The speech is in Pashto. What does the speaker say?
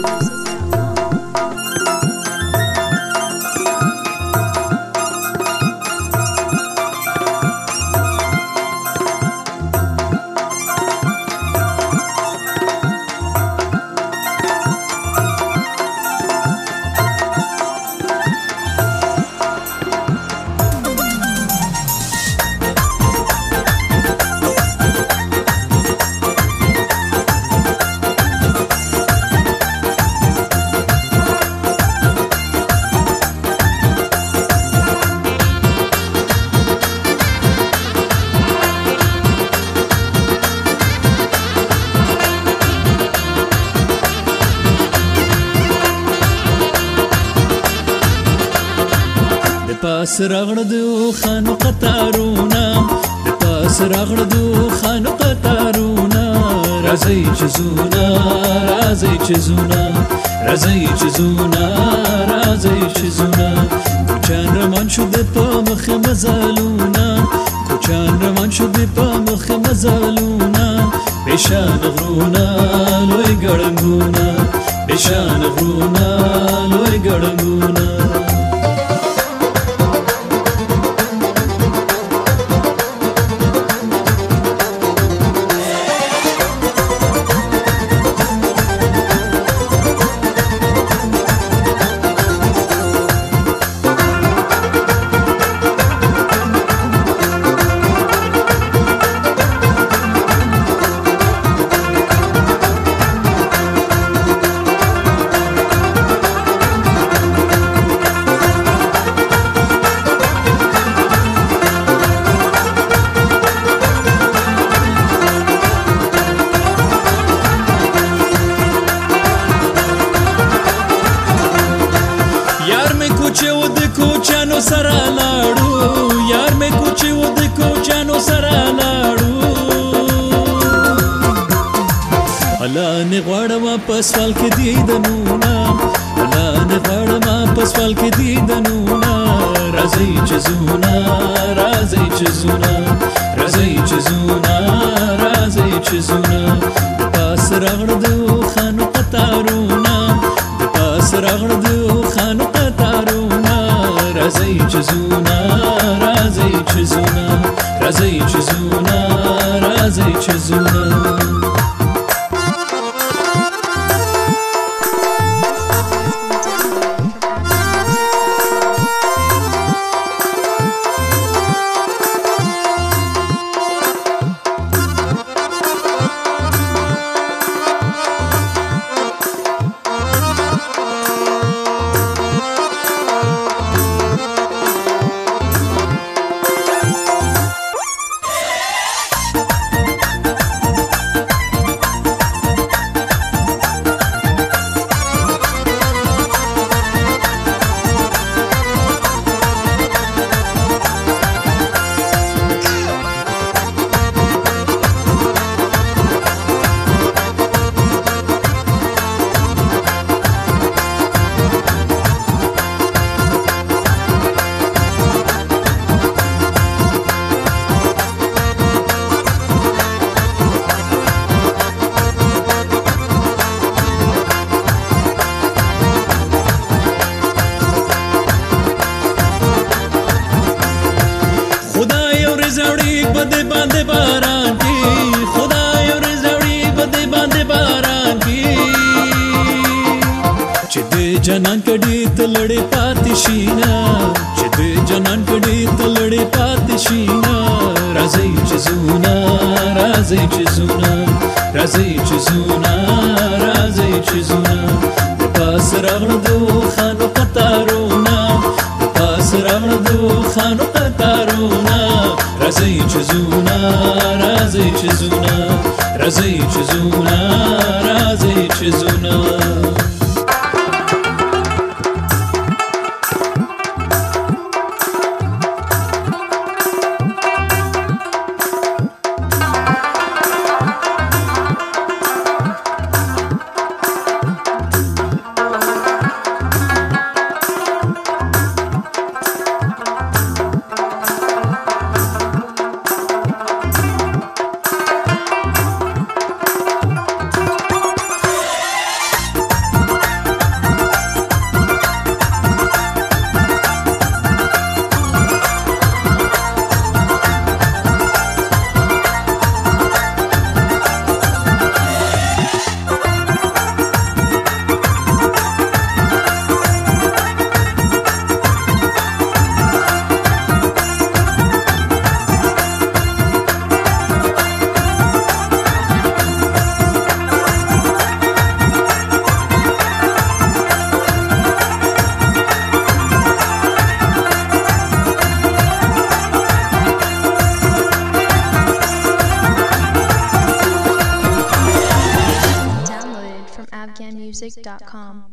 پاس راغړدو خانو قطارونه د پاس راغړدو خانو قطارونه راځي چې زونه راځي چې زونه راځي چې زونه راځي چې زونه کوچان روان شو د په مخ مزالونه کوچان روان شو د په مخ مزالونه بشان غرونه لوی ګړنګونه بشان غرونه لوی ګړنګونه کوچانو سره لاړو یار مې کوچي و د کوچانو سره لاړو الا نه غواړم په سوال کې دی دنونه الا نه غواړم په سوال کې دی دنونه راځي چې زونه راځي چې زونه راځي چې زونه راځي چې زونه پاس راغړدو خانو قطارونه پاس راغړدو خانو قطارونه راځي چې زونه راځي چې زونه راځي چې زونه راځي چې زونه بده باندې باران کی خدای ورزړی بده باندې باران کی چې دې جنان کډی تلړې پاتې شینا چې دې جنان کډی تلړې پاتې شینا راځي چې زونه راځي چې زونه راځي چې زونه راځي چې زونه پاس راغړدو خانو قطارونه پاس راغړدو خانو قطارونه راځي چې زونه راځي چې زونه راځي چې زونه راځي چې زونه Arabmix.com.